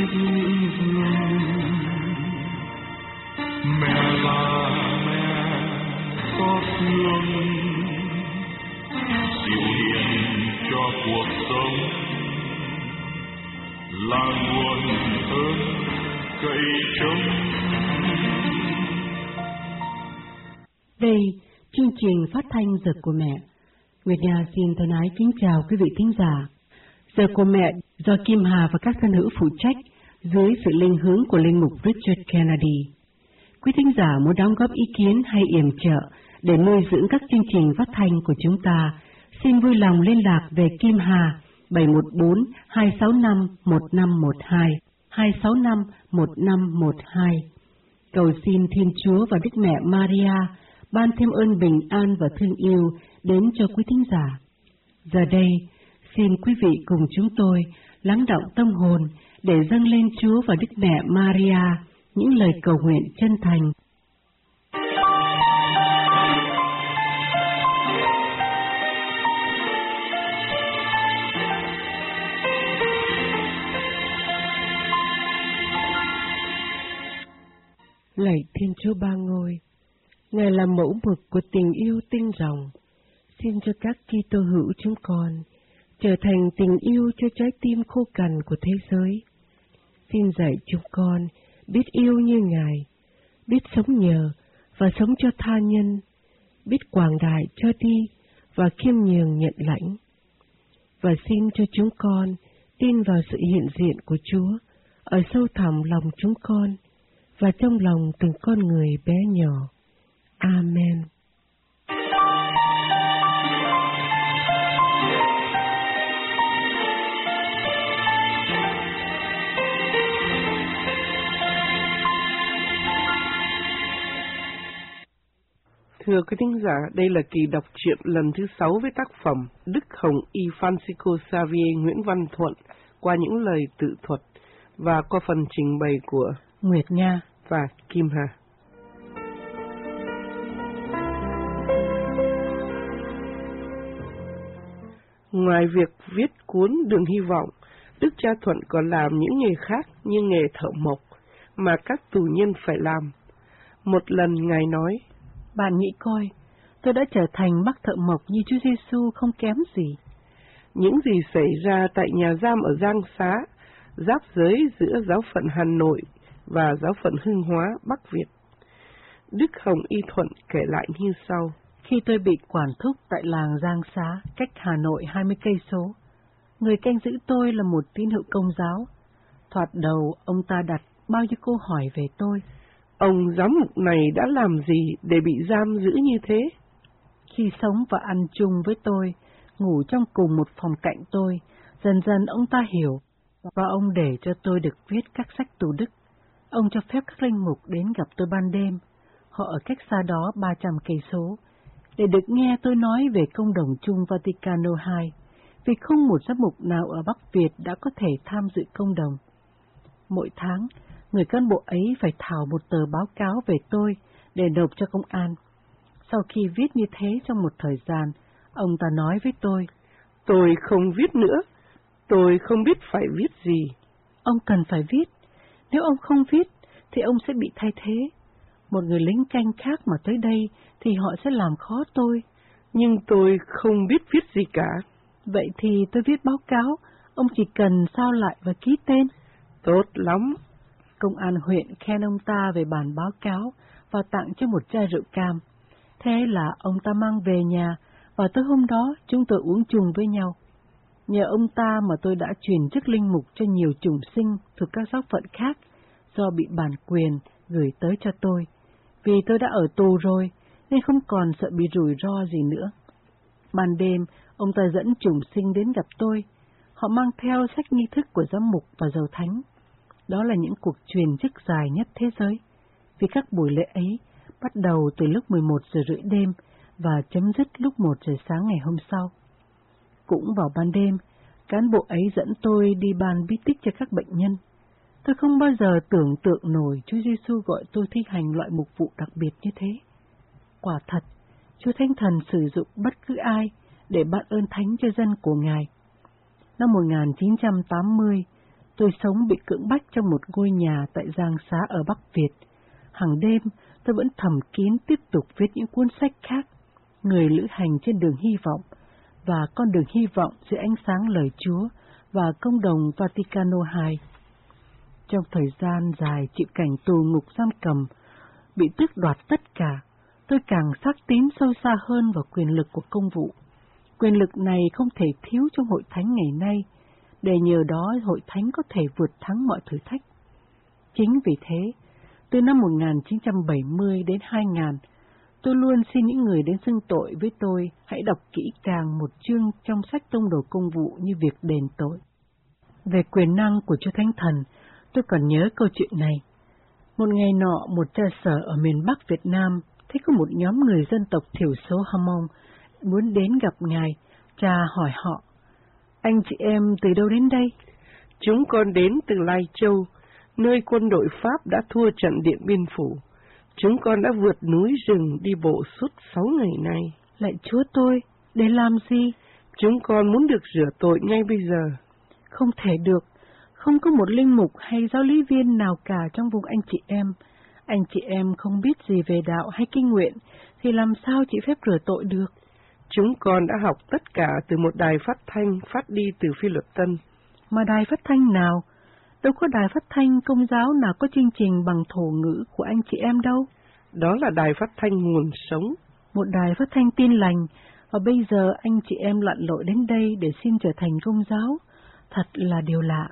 hương. Mẹ là mẹ có thương, dịu hiền cho cuộc sống, là nguồn ơn cậy trông. Đây, chương trình phát thanh Giờ của Mẹ. Nguyệt Nga xin thân ái kính chào quý vị thính giả. Giờ của Mẹ do Kim Hà và các thân hữu phụ trách dưới sự linh hướng của linh mục Richard Kennedy. Quý thính giả muốn đóng góp ý kiến hay yểm trợ để nuôi dưỡng các chương trình phát thanh của chúng ta, xin vui lòng liên lạc về Kim Hà 714-265-1512, 265-1512. Cầu xin Thiên Chúa và Đức Mẹ Maria ban thêm ơn bình an và thương yêu đến cho quý thính giả. Giờ đây, xin quý vị cùng chúng tôi lắng động tâm hồn để dâng lên Chúa và Đức Mẹ Maria những lời cầu nguyện chân thành. Lạy Thiên Chúa Ba Ngôi, Ngài là mẫu mực của tình yêu tinh ròng. Xin cho các Kitô hữu chúng con trở thành tình yêu cho trái tim khô cằn của thế giới. Xin dạy chúng con biết yêu như Ngài, biết sống nhờ và sống cho tha nhân, biết quảng đại cho đi và khiêm nhường nhận lãnh. Và xin cho chúng con tin vào sự hiện diện của Chúa ở sâu thẳm lòng chúng con và trong lòng từng con người bé nhỏ. Amen. Thưa quý thính giả, đây là kỳ đọc truyện lần thứ 6 với tác phẩm Đức Hồng Y Francisco Xavier Nguyễn Văn Thuận qua những lời tự thuật và qua phần trình bày của Nguyệt Nga và Kim Hà. Ngoài việc viết cuốn Đường Hy Vọng, Đức Cha Thuận còn làm những nghề khác như nghề thợ mộc mà các tù nhân phải làm. Một lần Ngài nói: Bạn nghĩ coi, tôi đã trở thành bác thợ mộc như Chúa Giêsu không kém gì. Những gì xảy ra tại nhà giam ở Giang Xá, giáp giới giữa giáo phận Hà Nội và giáo phận Hưng Hóa, Bắc Việt. Đức Hồng Y Thuận kể lại như sau: Khi tôi bị quản thúc tại làng Giang Xá, cách Hà Nội 20 cây số, người canh giữ tôi là một tín hữu Công giáo. Thoạt đầu, ông ta đặt bao nhiêu câu hỏi về tôi. Ông giám mục này đã làm gì để bị giam giữ như thế? Khi sống và ăn chung với tôi, ngủ trong cùng một phòng cạnh tôi, dần dần ông ta hiểu, và ông để cho tôi được viết các sách tù đức. Ông cho phép các linh mục đến gặp tôi ban đêm, họ ở cách xa đó 300 cây số, để được nghe tôi nói về công đồng chung Vaticano II, vì không một giám mục nào ở Bắc Việt đã có thể tham dự công đồng. Mỗi tháng, người cán bộ ấy phải thảo một tờ báo cáo về tôi để nộp cho công an. Sau khi viết như thế trong một thời gian, ông ta nói với tôi không viết nữa, tôi không biết phải viết gì. Ông cần phải viết, nếu ông không viết thì ông sẽ bị thay thế. Một người lính canh khác mà tới đây thì họ sẽ làm khó tôi. Nhưng tôi không biết viết gì cả. Vậy thì tôi viết báo cáo, ông chỉ cần sao lại và ký tên. Tốt lắm. Công an huyện khen ông ta về bản báo cáo và tặng cho một chai rượu cam. Thế là ông ta mang về nhà, và tối hôm đó chúng tôi uống chung với nhau. Nhờ ông ta mà tôi đã truyền chức linh mục cho nhiều chủng sinh thuộc các giáo phận khác do bị bản quyền gửi tới cho tôi. Vì tôi đã ở tù rồi, nên không còn sợ bị rủi ro gì nữa. Ban đêm, ông ta dẫn chủng sinh đến gặp tôi. Họ mang theo sách nghi thức của giám mục và dầu thánh. Đó là những cuộc truyền chức dài nhất thế giới, vì các buổi lễ ấy bắt đầu từ lúc 11 giờ rưỡi đêm và chấm dứt lúc 1 giờ sáng ngày hôm sau. Cũng vào ban đêm, cán bộ ấy dẫn tôi đi ban bí tích cho các bệnh nhân. Tôi không bao giờ tưởng tượng nổi Chúa Giêsu gọi tôi thi hành loại mục vụ đặc biệt như thế. Quả thật, Chúa Thánh Thần sử dụng bất cứ ai để ban ơn thánh cho dân của Ngài. Năm 1980, Tôi sống bị cưỡng bách trong một ngôi nhà tại Giang Xá ở Bắc Việt. Hàng đêm, tôi vẫn thầm kín tiếp tục viết những cuốn sách khác, Người lữ hành trên đường hy vọng, và Con đường hy vọng dưới ánh sáng lời Chúa, và Công đồng Vaticano II. Trong thời gian dài chịu cảnh tù ngục giam cầm, bị tước đoạt tất cả, tôi càng xác tín sâu xa hơn vào quyền lực của công vụ. Quyền lực này không thể thiếu trong hội thánh ngày nay, để nhờ đó hội thánh có thể vượt thắng mọi thử thách. Chính vì thế, từ năm 1970 đến 2000, tôi luôn xin những người đến xưng tội với tôi hãy đọc kỹ càng một chương trong sách tông đồ công vụ như việc đền tội. Về quyền năng của Chúa Thánh Thần, tôi còn nhớ câu chuyện này. Một ngày nọ, một cha sở ở miền Bắc Việt Nam thấy có một nhóm người dân tộc thiểu số Hmong muốn đến gặp Ngài. Cha hỏi họ, anh chị em từ đâu đến đây? Chúng con đến từ Lai Châu, nơi quân đội Pháp đã thua trận Điện Biên Phủ. Chúng con đã vượt núi rừng đi bộ suốt 6 ngày nay. Lạy Chúa tôi, để làm gì? Chúng con muốn được rửa tội ngay bây giờ. Không thể được, không có một linh mục hay giáo lý viên nào cả trong vùng anh chị em. Anh chị em không biết gì về đạo hay kinh nguyện, thì làm sao chị phép rửa tội được? Chúng con đã học tất cả từ một đài phát thanh phát đi từ Phi Luật Tân. Mà đài phát thanh nào? Đâu có đài phát thanh công giáo nào có chương trình bằng thổ ngữ của anh chị em đâu. Đó là đài phát thanh nguồn sống. Một đài phát thanh tin lành, và bây giờ anh chị em lặn lội đến đây để xin trở thành công giáo. Thật là điều lạ.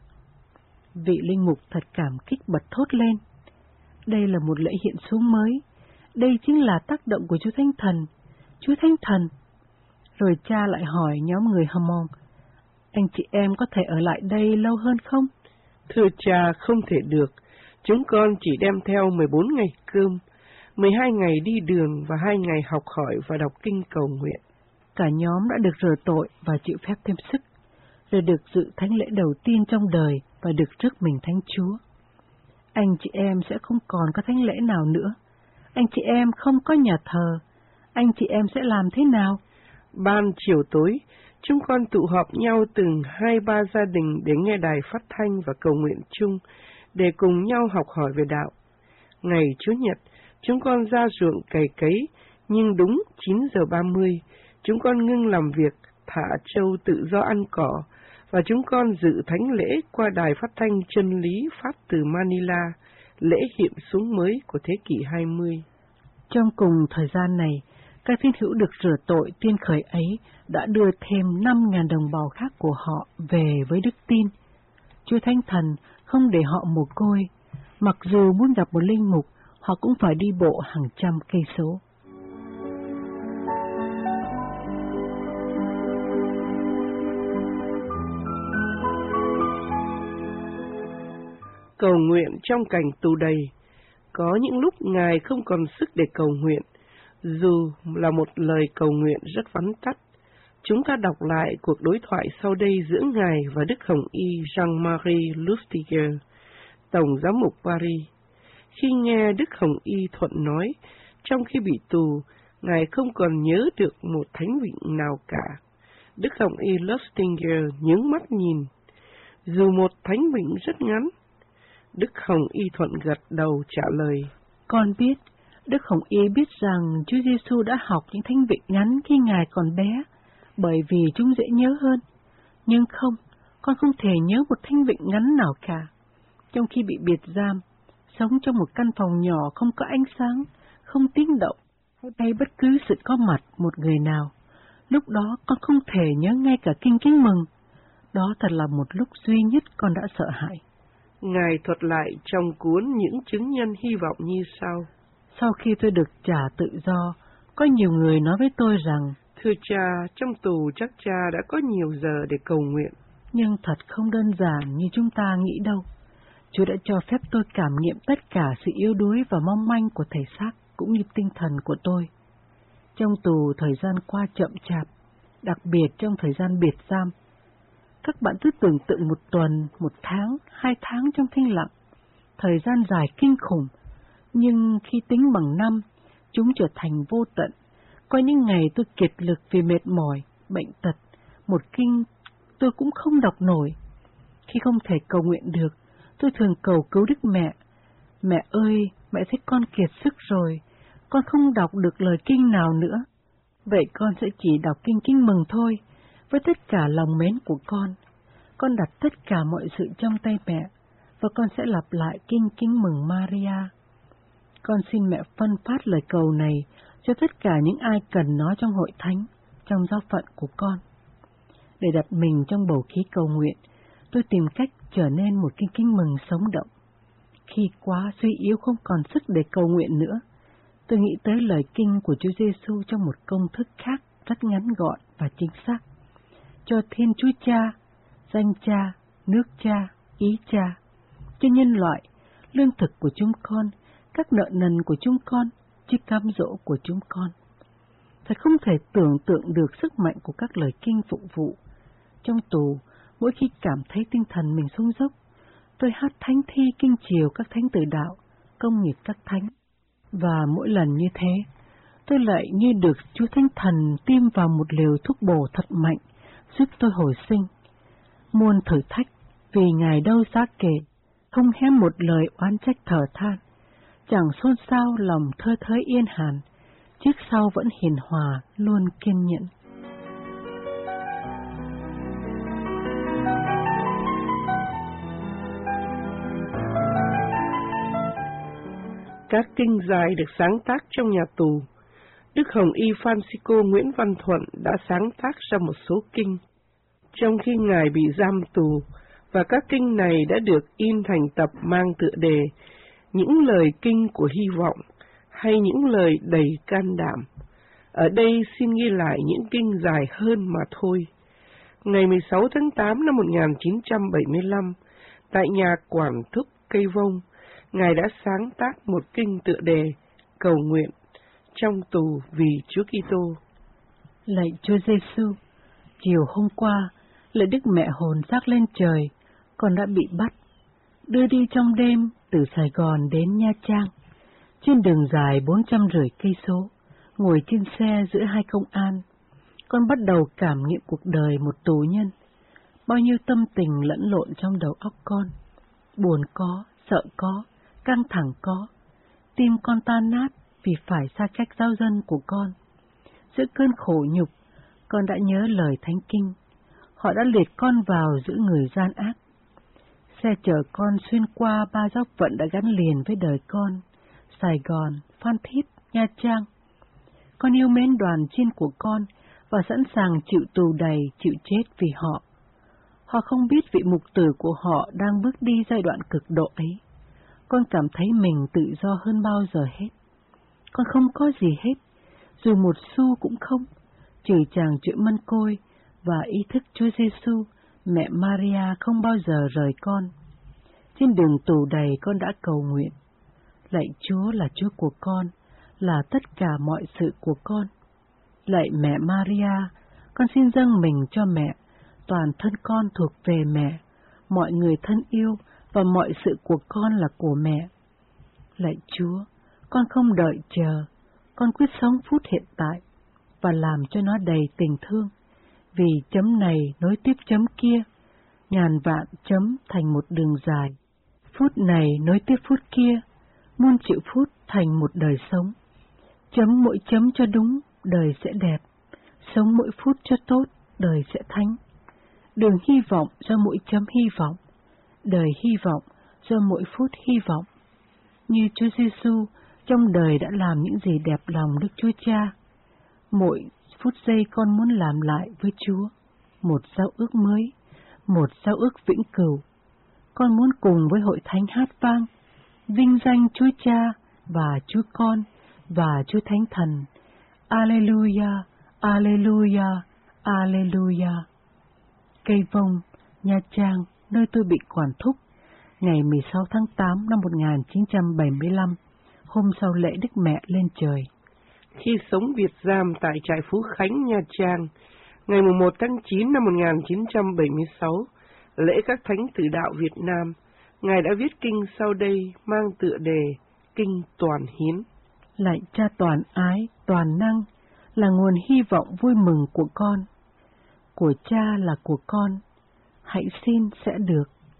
Vị linh mục thật cảm kích bật thốt lên. Đây là một lễ hiện xuống mới. Đây chính là tác động của Chúa Thánh Thần. Chúa Thánh Thần. Rồi cha lại hỏi nhóm người Hmong, anh chị em có thể ở lại đây lâu hơn không? Thưa cha, không thể được. Chúng con chỉ đem theo 14 ngày cơm, 12 ngày đi đường và 2 ngày học hỏi và đọc kinh cầu nguyện. Cả nhóm đã được rửa tội và chịu phép thêm sức, rồi được dự thánh lễ đầu tiên trong đời và được rước mình Thánh Chúa. Anh chị em sẽ không còn có thánh lễ nào nữa. Anh chị em không có nhà thờ. Anh chị em sẽ làm thế nào? Ban chiều tối, chúng con tụ họp nhau từng 2-3 gia đình để nghe đài phát thanh và cầu nguyện chung, để cùng nhau học hỏi về đạo. Ngày Chủ nhật, chúng con ra ruộng cày cấy, nhưng đúng 9 giờ 30, chúng con ngưng làm việc, thả trâu tự do ăn cỏ, và chúng con dự thánh lễ qua đài phát thanh chân lý phát từ Manila, lễ hiện xuống mới của thế kỷ 20. Trong cùng thời gian này, các tín hữu được rửa tội tiên khởi ấy đã đưa thêm 5.000 đồng bào khác của họ về với đức tin. Chúa Thánh Thần không để họ mồ côi, mặc dù muốn gặp một linh mục, họ cũng phải đi bộ hàng trăm cây số. Cầu nguyện trong cảnh tù đầy. Có những lúc Ngài không còn sức để cầu nguyện, dù là một lời cầu nguyện rất vắn tắt. Chúng ta đọc lại cuộc đối thoại sau đây giữa Ngài và Đức Hồng Y Jean-Marie Lustiger, Tổng giám mục Paris. Khi nghe Đức Hồng Y thuận nói, trong khi bị tù, Ngài không còn nhớ được một thánh vịnh nào cả. Đức Hồng Y Lustiger nhướng mắt nhìn. Dù một thánh vịnh rất ngắn. Đức Hồng Y thuận gật đầu trả lời. Con biết, Đức Hồng Y biết rằng Chúa Giêsu đã học những thánh vịnh ngắn khi Ngài còn bé, bởi vì chúng dễ nhớ hơn. Nhưng không, con không thể nhớ một thánh vịnh ngắn nào cả. Trong khi bị biệt giam, sống trong một căn phòng nhỏ không có ánh sáng, không tiếng động, hay bất cứ sự có mặt một người nào, lúc đó con không thể nhớ ngay cả kinh kính mừng. Đó thật là một lúc duy nhất con đã sợ hãi. Ngài thuật lại trong cuốn những chứng nhân hy vọng như sau. Sau khi tôi được trả tự do, có nhiều người nói với tôi rằng, thưa cha, trong tù chắc cha đã có nhiều giờ để cầu nguyện. Nhưng thật không đơn giản như chúng ta nghĩ đâu. Chúa đã cho phép tôi cảm nghiệm tất cả sự yếu đuối và mong manh của thể xác cũng như tinh thần của tôi. Trong tù thời gian qua chậm chạp, đặc biệt trong thời gian biệt giam. Các bạn cứ tưởng tượng 1 tuần, 1 tháng, 2 tháng trong thinh lặng, thời gian dài kinh khủng, nhưng khi tính bằng năm, chúng trở thành vô tận. Có những ngày tôi kiệt lực vì mệt mỏi, bệnh tật, một kinh tôi cũng không đọc nổi. Khi không thể cầu nguyện được, tôi thường cầu cứu Đức Mẹ. Mẹ ơi, mẹ thấy con kiệt sức rồi, con không đọc được lời kinh nào nữa. Vậy con sẽ chỉ đọc kinh Kinh Mừng thôi, với tất cả lòng mến của con. Con đặt tất cả mọi sự trong tay mẹ, và con sẽ lặp lại kinh Kính Mừng Maria. Con xin mẹ phân phát lời cầu này cho tất cả những ai cần nó trong hội thánh, trong giáo phận của con. Để đặt mình trong bầu khí cầu nguyện, tôi tìm cách trở nên một kinh Kính Mừng sống động. Khi quá suy yếu không còn sức để cầu nguyện nữa, tôi nghĩ tới lời kinh của Chúa Giêsu trong một công thức khác rất ngắn gọn và chính xác. Cho Thiên Chúa Cha, danh Cha, nước Cha, ý Cha, cho nhân loại, lương thực của chúng con, các nợ nần của chúng con, chiếc cám dỗ của chúng con. Thật không thể tưởng tượng được sức mạnh của các lời kinh phụng vụ. Trong tù, mỗi khi cảm thấy tinh thần mình xuống dốc, tôi hát thánh thi kinh chiều các thánh tử đạo, công nghiệp các thánh. Và mỗi lần như thế, tôi lại như được Chúa Thánh Thần tiêm vào một liều thuốc bổ thật mạnh, giúp tôi hồi sinh. Muôn thử thách, vì Ngài đâu giá kể, không hé một lời oán trách thở than, chẳng xôn xao lòng thơ thới yên hàn, trước sau vẫn hiền hòa, luôn kiên nhẫn. Các kinh dài được sáng tác trong nhà tù. Đức Hồng Y Francisco Nguyễn Văn Thuận đã sáng tác ra một số kinh, trong khi Ngài bị giam tù, và các kinh này đã được in thành tập mang tựa đề Những lời kinh của hy vọng, hay những lời đầy can đảm. Ở đây xin ghi lại những kinh dài hơn mà thôi. Ngày 16 tháng 8 năm 1975, tại nhà quản thúc Cây Vông, Ngài đã sáng tác một kinh tựa đề Cầu nguyện trong tù vì Chúa Kitô. Lạy Chúa Giêsu, chiều hôm qua, lạy Đức Mẹ hồn xác lên trời, con đã bị bắt, đưa đi trong đêm từ Sài Gòn đến Nha Trang. Trên đường dài 450 cây số, ngồi trên xe giữa hai công an, con bắt đầu cảm nghiệm cuộc đời một tù nhân. Bao nhiêu tâm tình lẫn lộn trong đầu óc con, buồn có, sợ có, căng thẳng có, tim con tan nát vì phải xa cách giáo dân của con. Giữa cơn khổ nhục, con đã nhớ lời Thánh Kinh. Họ đã liệt con vào giữa người gian ác. Xe chở con xuyên qua 3 giáo phận đã gắn liền với đời con: Sài Gòn, Phan Thiết, Nha Trang. Con yêu mến đoàn chiên của con và sẵn sàng chịu tù đầy, chịu chết vì họ. Họ không biết vị mục tử của họ đang bước đi giai đoạn cực độ ấy. Con cảm thấy mình tự do hơn bao giờ hết. Con không có gì hết, dù một xu cũng không, trừ chàng chuyện mân côi và ý thức Chúa Giêsu, mẹ Maria không bao giờ rời con. Trên đường tù đầy con đã cầu nguyện: lạy Chúa là Chúa của con, là tất cả mọi sự của con. Lạy mẹ Maria, con xin dâng mình cho mẹ, toàn thân con thuộc về mẹ, mọi người thân yêu và mọi sự của con là của mẹ. Lạy Chúa, con không đợi chờ, con quyết sống phút hiện tại và làm cho nó đầy tình thương, vì chấm này nối tiếp chấm kia, ngàn vạn chấm thành một đường dài. Phút này nối tiếp phút kia, muôn triệu phút thành một đời sống. Chấm mỗi chấm cho đúng, đời sẽ đẹp. Sống mỗi phút cho tốt, đời sẽ thánh. Đường hy vọng do mỗi chấm hy vọng, đời hy vọng do mỗi phút hy vọng. Như Chúa Giêsu trong đời đã làm những gì đẹp lòng Đức Chúa Cha, mỗi phút giây con muốn làm lại với Chúa một giao ước mới, một giao ước vĩnh cửu. Con muốn cùng với hội thánh hát vang, vinh danh Chúa Cha và Chúa Con và Chúa Thánh Thần. Alleluia, Alleluia, Alleluia. Cây Vông, Nha Trang, nơi tôi bị quản thúc, ngày 16 tháng 8 năm 1975, hôm sau lễ Đức Mẹ lên trời. Khi sống biệt giam tại trại Phú Khánh, Nha Trang, ngày 1 tháng 9 năm 1976, lễ các thánh tử đạo Việt Nam, Ngài đã viết kinh sau đây mang tựa đề Kinh Toàn Hiến. Lạy Cha toàn ái, toàn năng, là nguồn hy vọng vui mừng của con. Của Cha là của con, hãy xin sẽ được,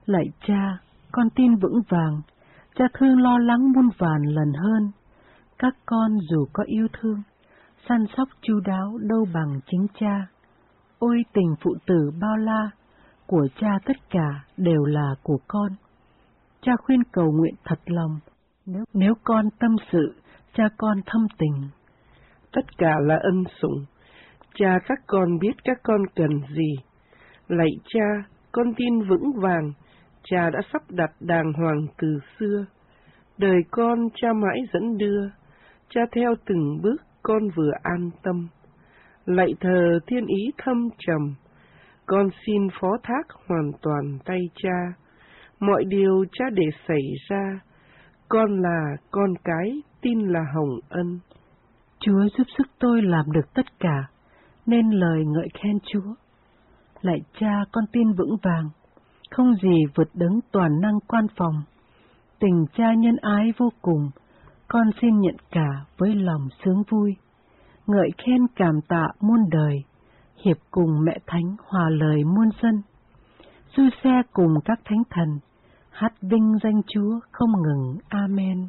Lạy Cha, con tin vững vàng, Cha thương lo lắng muôn vàn lần hơn. Các con dù có yêu thương, săn sóc chu đáo đâu bằng chính Cha. Ôi tình phụ tử bao la, của Cha tất cả đều là của con. Cha khuyên cầu nguyện thật lòng, nếu con tâm sự, Cha con thâm tình. Tất cả là ân sủng, Cha các con biết các con cần gì. Lạy Cha, con tin vững vàng, Cha đã sắp đặt đàng hoàng từ xưa. Đời con Cha mãi dẫn đưa, Cha theo từng bước con vừa an tâm. Lạy thờ thiên ý thâm trầm, con xin phó thác hoàn toàn tay Cha. Mọi điều Cha để xảy ra, con là con cái, tin là hồng ân. Chúa giúp sức tôi làm được tất cả, nên lời ngợi khen Chúa. Lạy Cha, con tin vững vàng, không gì vượt đấng toàn năng quan phòng. Tình Cha nhân ái vô cùng, con xin nhận cả với lòng sướng vui. Ngợi khen cảm tạ muôn đời, hiệp cùng mẹ Thánh hòa lời muôn dân. Du xe cùng các thánh thần, hát vinh danh Chúa không ngừng. Amen.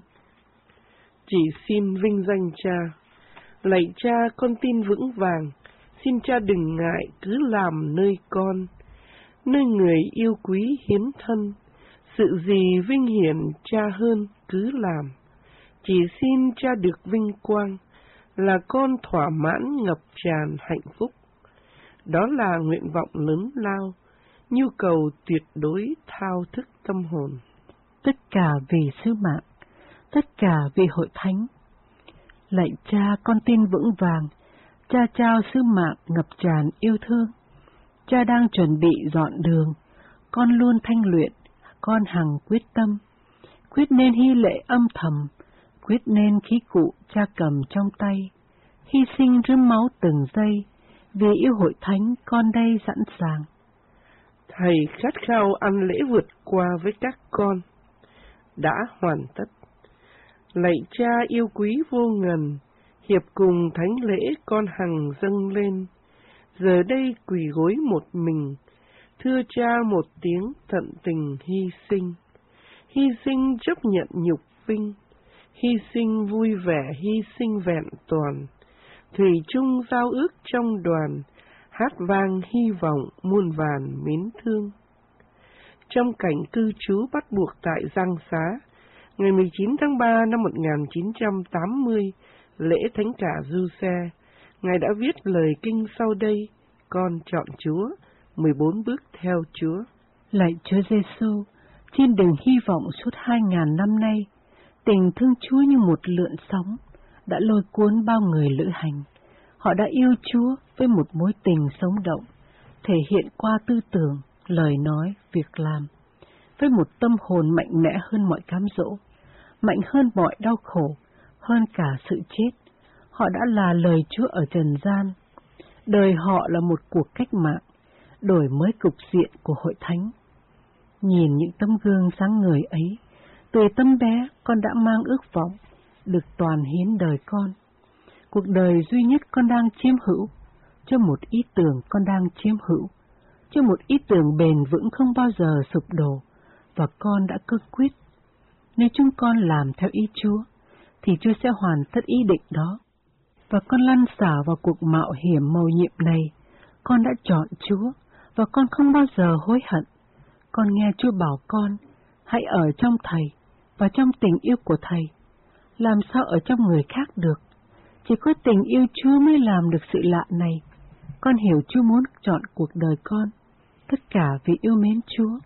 Chỉ xin vinh danh Cha. Lạy Cha, con tin vững vàng, xin Cha đừng ngại cứ làm nơi con, nơi người yêu quý hiến thân. Sự gì vinh hiển Cha hơn cứ làm. Chỉ xin Cha được vinh quang, là con thỏa mãn ngập tràn hạnh phúc. Đó là nguyện vọng lớn lao, nhu cầu tuyệt đối thao thức tâm hồn. Tất cả vì sứ mạng, tất cả vì hội thánh. Lạy Cha, con tin vững vàng, Cha trao sứ mạng ngập tràn yêu thương. Cha đang chuẩn bị dọn đường, con luôn thanh luyện, con hằng quyết tâm. Quyết nên hy lễ âm thầm, quyết nên khí cụ Cha cầm trong tay. Hy sinh rướm máu từng giây, vì yêu hội thánh con đây sẵn sàng. Thầy khát khao ăn lễ vượt qua với các con, đã hoàn tất. Lạy Cha yêu quý vô ngần, hiệp cùng thánh lễ con hằng dâng lên. Giờ đây quỳ gối một mình, thưa Cha một tiếng tận tình hy sinh chấp nhận nhục vinh, hy sinh vui vẻ, hy sinh vẹn toàn. Thủy chung giao ước trong đoàn, hát vang hy vọng muôn vàn mến thương. Trong cảnh cư trú bắt buộc tại Giang Xá, ngày 19 tháng 3 năm 1980, lễ Thánh Cả Giuse, Ngài đã viết lời kinh sau đây: Con chọn Chúa, 14 bước theo Chúa. Lạy Chúa Giêsu, trên đường hy vọng suốt 2000 năm nay, tình thương Chúa như một lượn sóng đã lôi cuốn bao người lữ hành. Họ đã yêu Chúa với một mối tình sống động, thể hiện qua tư tưởng, lời nói, việc làm, với một tâm hồn mạnh mẽ hơn mọi cám dỗ, mạnh hơn mọi đau khổ, hơn cả sự chết. Họ đã là lời Chúa ở trần gian. Đời họ là một cuộc cách mạng, đổi mới cục diện của hội thánh. Nhìn những tấm gương sáng ngời ấy, từ tấm bé con đã mang ước vọng được toàn hiến đời con. Cuộc đời duy nhất con đang chiếm hữu, cho một ý tưởng con đang chiếm hữu, cho một ý tưởng bền vững không bao giờ sụp đổ, và con đã cương quyết. Nếu chúng con làm theo ý Chúa, thì Chúa sẽ hoàn tất ý định đó. Và con lăn xả vào cuộc mạo hiểm mầu nhiệm này. Con đã chọn Chúa, và con không bao giờ hối hận. Con nghe Chúa bảo con, hãy ở trong Thầy, và trong tình yêu của Thầy. Làm sao ở trong người khác được? Chỉ có tình yêu Chúa mới làm được sự lạ này. Con hiểu Chúa muốn chọn cuộc đời con, tất cả vì yêu mến Chúa.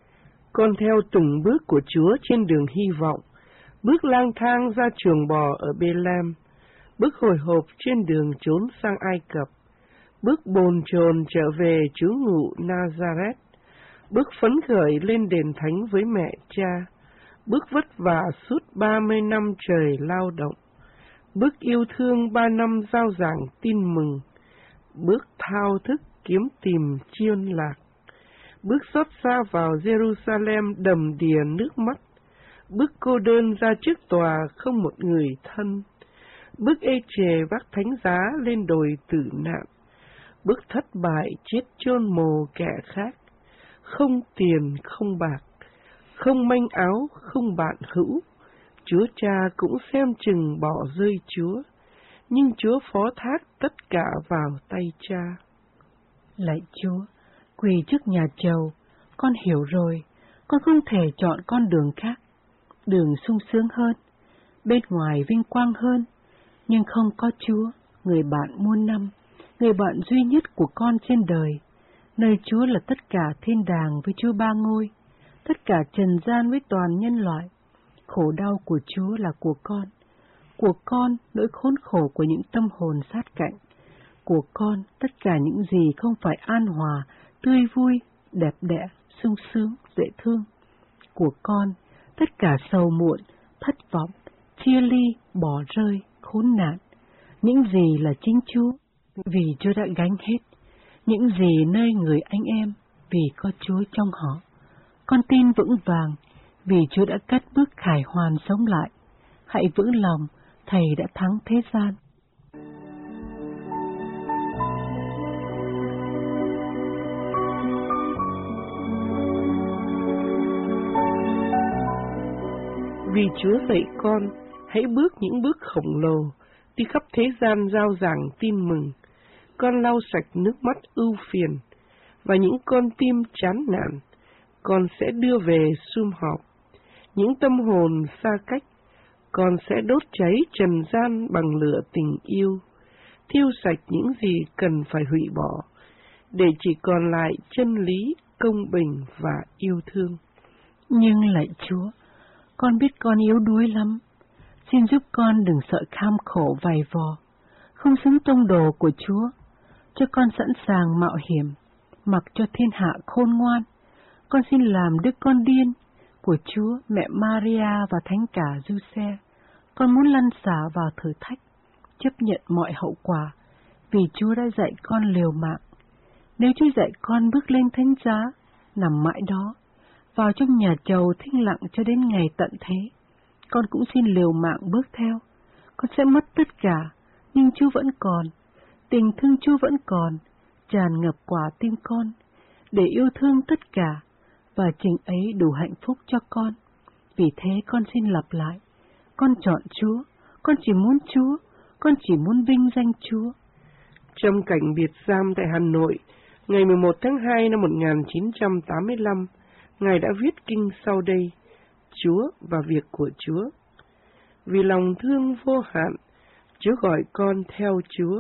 Con theo từng bước của Chúa trên đường hy vọng, bước lang thang ra chuồng bò ở Bê-lem, bước hồi hộp trên đường trốn sang Ai Cập, bước bồn chồn trở về trú ngụ Nazareth, bước phấn khởi lên đền thánh với mẹ Cha, bước vất vả suốt 30 năm trời lao động, bước yêu thương 3 năm giao giảng tin mừng, bước thao thức kiếm tìm chiên lạc, bước xót xa vào Jerusalem đầm đìa nước mắt, bước cô đơn ra trước tòa không một người thân, bước ê chề vác thánh giá lên đồi tử nạn, bước thất bại chết chôn mồ kẻ khác, không tiền, không bạc, không manh áo, không bạn hữu. Chúa Cha cũng xem chừng bỏ rơi Chúa, nhưng Chúa phó thác tất cả vào tay Cha. Lạy Chúa, quỳ trước nhà Chầu, con hiểu rồi, con không thể chọn con đường khác, đường sung sướng hơn, bên ngoài vinh quang hơn, nhưng không có Chúa, người bạn muôn năm, người bạn duy nhất của con trên đời. Nơi Chúa là tất cả thiên đàng với Chúa Ba Ngôi, tất cả trần gian với toàn nhân loại. Khổ đau của Chúa là của con nỗi khốn khổ của những tâm hồn sát cạnh, của con tất cả những gì không phải an hòa, tươi vui, đẹp đẽ, sung sướng, dễ thương. Của con tất cả sầu muộn, thất vọng, chia ly, bỏ rơi, khốn nạn. Những gì là chính Chúa, vì Chúa đã gánh hết. Những gì nơi người anh em, vì có Chúa trong họ. Con tin vững vàng, vì Chúa đã cất bước khải hoàn sống lại. Hãy vững lòng, Thầy đã thắng thế gian. Vì Chúa dạy con, hãy bước những bước khổng lồ, đi khắp thế gian rao giảng tin mừng. Con lau sạch nước mắt ưu phiền, và những con tim chán nản, con sẽ đưa về sum họp. Những tâm hồn xa cách, con sẽ đốt cháy trần gian bằng lửa tình yêu, thiêu sạch những gì cần phải hủy bỏ, để chỉ còn lại chân lý, công bình và yêu thương. Nhưng lạy Chúa, con biết con yếu đuối lắm. Xin giúp con đừng sợ kham khổ vầy vò, không xứng tông đồ của Chúa. Cho con sẵn sàng mạo hiểm, mặc cho thiên hạ khôn ngoan. Con xin làm đứa con điên của Chúa, mẹ Maria và thánh cả Giuse. Con muốn lăn xả vào thử thách, chấp nhận mọi hậu quả, vì Chúa đã dạy con liều mạng. Nếu Chúa dạy con bước lên thánh giá, nằm mãi đó, vào trong nhà Chầu thinh lặng cho đến ngày tận thế, con cũng xin liều mạng bước theo. Con sẽ mất tất cả, nhưng Chúa vẫn còn, tình thương Chúa vẫn còn, tràn ngập quả tim con, để yêu thương tất cả, và chừng ấy đủ hạnh phúc cho con. Vì thế con xin lặp lại, con chọn Chúa, con chỉ muốn Chúa, con chỉ muốn vinh danh Chúa. Trong cảnh biệt giam tại Hà Nội, ngày 11 tháng 2 năm 1985, Ngài đã viết kinh sau đây: Chúa và việc của Chúa. Vì lòng thương vô hạn, Chúa gọi con theo Chúa,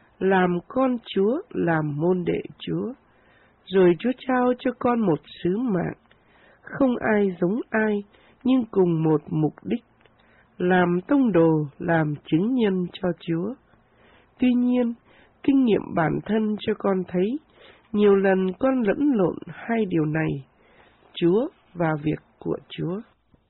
làm con Chúa, làm môn đệ Chúa. Rồi Chúa trao cho con một sứ mạng, không ai giống ai, nhưng cùng một mục đích, làm tông đồ, làm chứng nhân cho Chúa. Tuy nhiên, kinh nghiệm bản thân cho con thấy, nhiều lần con lẫn lộn hai điều này, Chúa và việc của Chúa.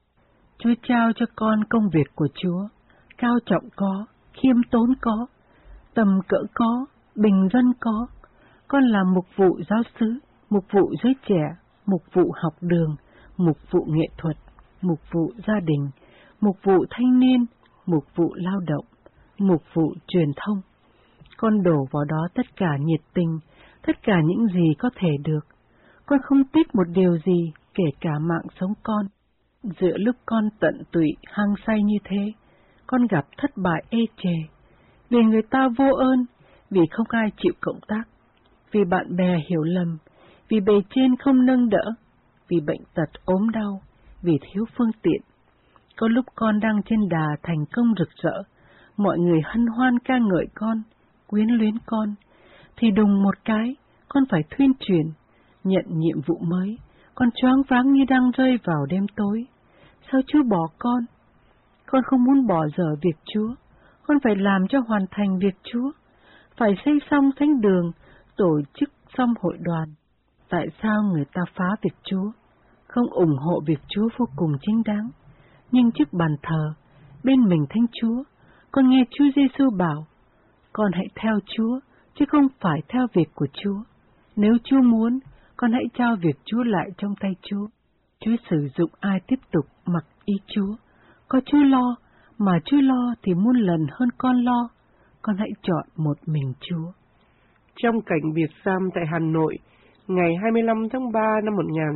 Chúa trao cho con công việc của Chúa, cao trọng có, khiêm tốn có, tầm cỡ có, bình dân có. Con làm mục vụ giáo xứ, mục vụ giới trẻ, mục vụ học đường, mục vụ nghệ thuật, mục vụ gia đình, mục vụ thanh niên, mục vụ lao động, mục vụ truyền thông. Con đổ vào đó tất cả nhiệt tình, tất cả những gì có thể được. Con không tiếc một điều gì, kể cả mạng sống con. Giữa lúc con tận tụy, hăng say như thế, con gặp thất bại ê chề. Vì người ta vô ơn, vì không ai chịu cộng tác, vì bạn bè hiểu lầm, vì bề trên không nâng đỡ, vì bệnh tật ốm đau, vì thiếu phương tiện. Có lúc con đang trên đà thành công rực rỡ, mọi người hân hoan ca ngợi con, quyến luyến con, thì đùng một cái, con phải thuyên truyền, nhận nhiệm vụ mới, con choáng váng như đang rơi vào đêm tối. Sao Chúa bỏ con? Con không muốn bỏ dở việc Chúa, con phải làm cho hoàn thành việc Chúa, phải xây xong thánh đường, tổ chức xong hội đoàn. Tại sao người ta phá việc Chúa, không ủng hộ việc Chúa vô cùng chính đáng? Nhưng trước bàn thờ, bên mình Thánh Chúa, con nghe Chúa Giêsu bảo, con hãy theo Chúa, chứ không phải theo việc của Chúa. Nếu Chúa muốn, con hãy trao việc Chúa lại trong tay Chúa. Chúa sử dụng ai tiếp tục mặc ý Chúa. Có Chúa lo, mà Chúa lo thì muôn lần hơn con lo. Con hãy chọn một mình Chúa. Trong cảnh biệt giam tại Hà Nội, Ngày 25 tháng 3 năm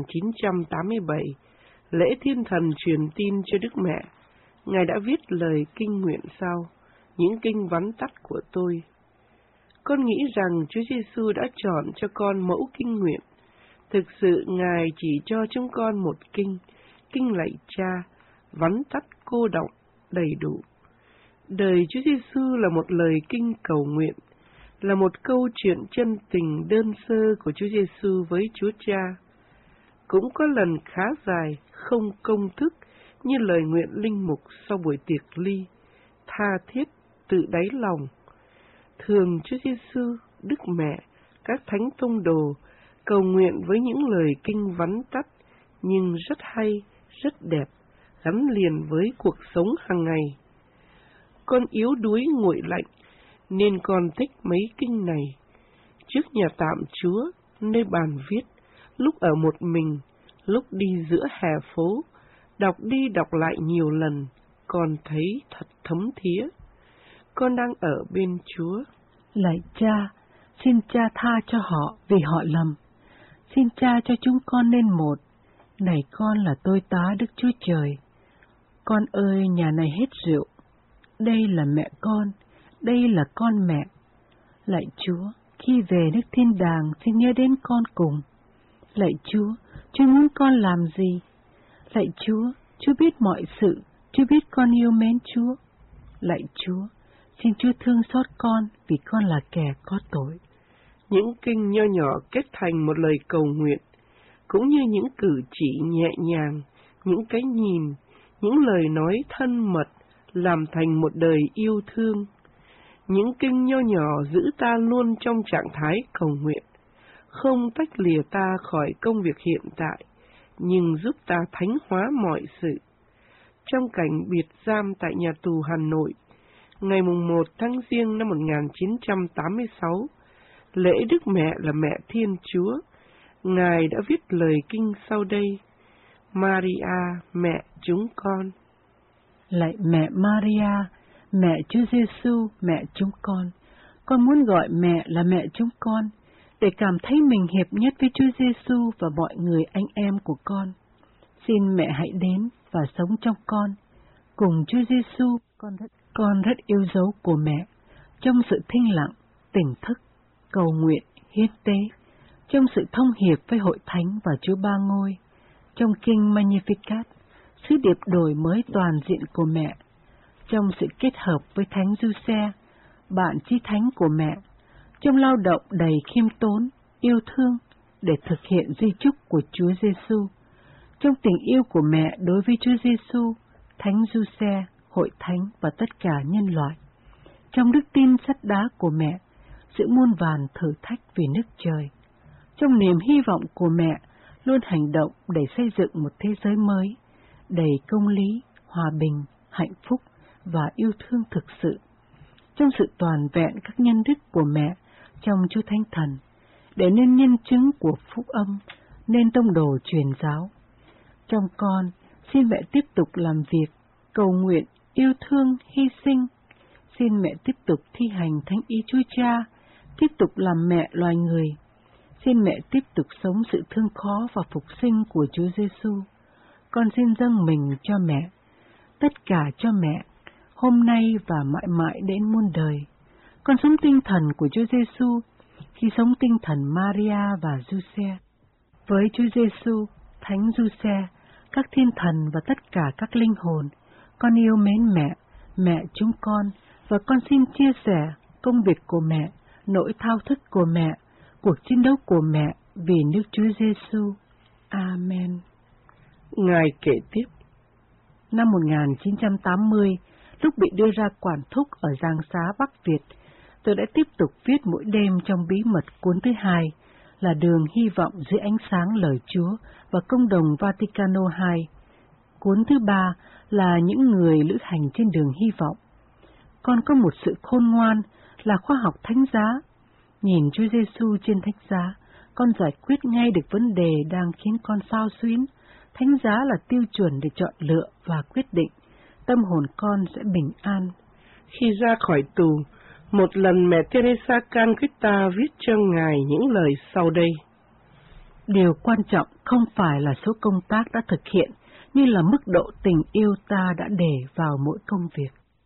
1987, lễ thiên thần truyền tin cho Đức Mẹ, Ngài đã viết lời kinh nguyện sau, những kinh vắn tắt của tôi. Con nghĩ rằng Chúa Giêsu đã chọn cho con mẫu kinh nguyện. Thực sự Ngài chỉ cho chúng con một kinh lạy Cha, vắn tắt cô đọng, đầy đủ. Đời Chúa Giêsu là một lời kinh cầu nguyện, là một câu chuyện chân tình đơn sơ của Chúa Giêsu với Chúa Cha. Cũng có lần khá dài, không công thức như lời nguyện linh mục sau buổi tiệc ly, tha thiết tự đáy lòng. Thường Chúa Giêsu, Đức Mẹ, các thánh tông đồ cầu nguyện với những lời kinh vắn tắt nhưng rất hay, rất đẹp, gắn liền với cuộc sống hàng ngày. Con yếu đuối nguội lạnh nên con thích mấy kinh này. Trước nhà tạm Chúa, nơi bàn viết, lúc ở một mình, lúc đi giữa hè phố, đọc đi đọc lại nhiều lần, con thấy thật thấm thía. Con đang ở bên Chúa. Lạy Cha, xin Cha tha cho họ vì họ lầm. Xin Cha cho chúng con nên một. Này con là tôi tá Đức Chúa Trời. Con ơi, nhà này hết rượu. Đây là mẹ con, đây là con mẹ. Lạy Chúa, khi về nước thiên đàng xin nhớ đến con cùng. Lạy Chúa, Chúa muốn con làm gì? Lạy Chúa, Chúa biết mọi sự, Chúa biết con yêu mến Chúa. Lạy Chúa, xin Chúa thương xót con vì con là kẻ có tội. Những kinh nho nhỏ kết thành một lời cầu nguyện, cũng như những cử chỉ nhẹ nhàng, những cái nhìn, những lời nói thân mật, làm thành một đời yêu thương. Những kinh nho nhỏ giữ ta luôn trong trạng thái cầu nguyện, không tách lìa ta khỏi công việc hiện tại, nhưng giúp ta thánh hóa mọi sự. Trong cảnh biệt giam tại nhà tù Hà Nội, ngày 1 tháng Giêng năm 1986, lễ Đức Mẹ là Mẹ Thiên Chúa, Ngài đã viết lời kinh sau đây: Maria, mẹ chúng con. Lạy mẹ Maria, mẹ Chúa Giêsu, mẹ chúng con muốn gọi mẹ là mẹ chúng con, để cảm thấy mình hiệp nhất với Chúa Giêsu và mọi người anh em của con. Xin mẹ hãy đến và sống trong con. Cùng Chúa Giêsu, con rất yêu dấu của mẹ, trong sự thinh lặng, tỉnh thức, cầu nguyện, hiến tế, trong sự thông hiệp với hội thánh và Chúa Ba Ngôi, trong kinh Magnificat, sứ điệp đổi mới toàn diện của mẹ, trong sự kết hợp với Thánh Giuse, bạn chí thánh của mẹ, trong lao động đầy khiêm tốn, yêu thương để thực hiện di chúc của Chúa Giêsu, trong tình yêu của mẹ đối với Chúa Giêsu, Thánh Giuse, hội thánh và tất cả nhân loại, trong đức tin sắt đá của mẹ, sự muôn vàn thử thách vì nước trời, trong niềm hy vọng của mẹ luôn hành động để xây dựng một thế giới mới, đầy công lý, hòa bình, hạnh phúc và yêu thương thực sự, trong sự toàn vẹn các nhân đức của mẹ trong Chúa Thánh Thần, để nên nhân chứng của phúc âm, nên tông đồ truyền giáo. Trong con, xin mẹ tiếp tục làm việc, cầu nguyện, yêu thương, hy sinh. Xin mẹ tiếp tục thi hành thánh ý Chúa Cha, tiếp tục làm mẹ loài người. Xin mẹ tiếp tục sống sự thương khó và phục sinh của Chúa Giêsu. Con xin dâng mình cho mẹ, tất cả cho mẹ, hôm nay và mãi mãi đến muôn đời. Con sống tinh thần của Chúa Giêsu khi sống tinh thần Maria và Giuse. Với Chúa Giêsu, Thánh Giuse, các thiên thần và tất cả các linh hồn, con yêu mến mẹ, mẹ chúng con, và con xin chia sẻ công việc của mẹ, nỗi thao thức của mẹ, cuộc chiến đấu của mẹ vì nước Chúa Giêsu. Amen. Ngài kể tiếp: Năm 1980, lúc bị đưa ra quản thúc ở Giang Xá Bắc Việt, tôi đã tiếp tục viết mỗi đêm trong bí mật cuốn thứ hai là Đường Hy vọng dưới ánh sáng lời Chúa và Công đồng Vaticano II. Cuốn thứ ba là Những người lữ hành trên đường hy vọng. Con có một sự khôn ngoan là khoa học thánh giá. Nhìn Chúa Giêsu trên thánh giá, con giải quyết ngay được vấn đề đang khiến con xao xuyến. Thánh giá là tiêu chuẩn để chọn lựa và quyết định. Tâm hồn con sẽ bình an. Khi ra khỏi tù, một lần mẹ Teresa Calcutta viết cho Ngài những lời sau đây: Điều quan trọng không phải là số công tác đã thực hiện, như là mức độ tình yêu ta đã để vào mỗi công việc.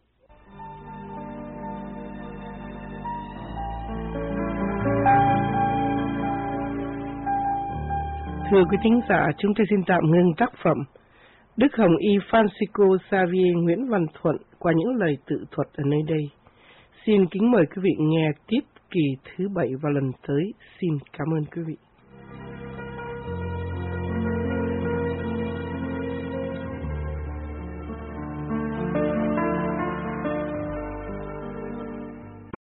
Thưa quý thính giả, chúng tôi xin tạm ngưng tác phẩm Đức Hồng Y Francisco Xavier Nguyễn Văn Thuận qua những lời tự thuật ở nơi đây. Xin kính mời quý vị nghe tiếp kỳ thứ 7 vào lần tới. Xin cảm ơn quý vị.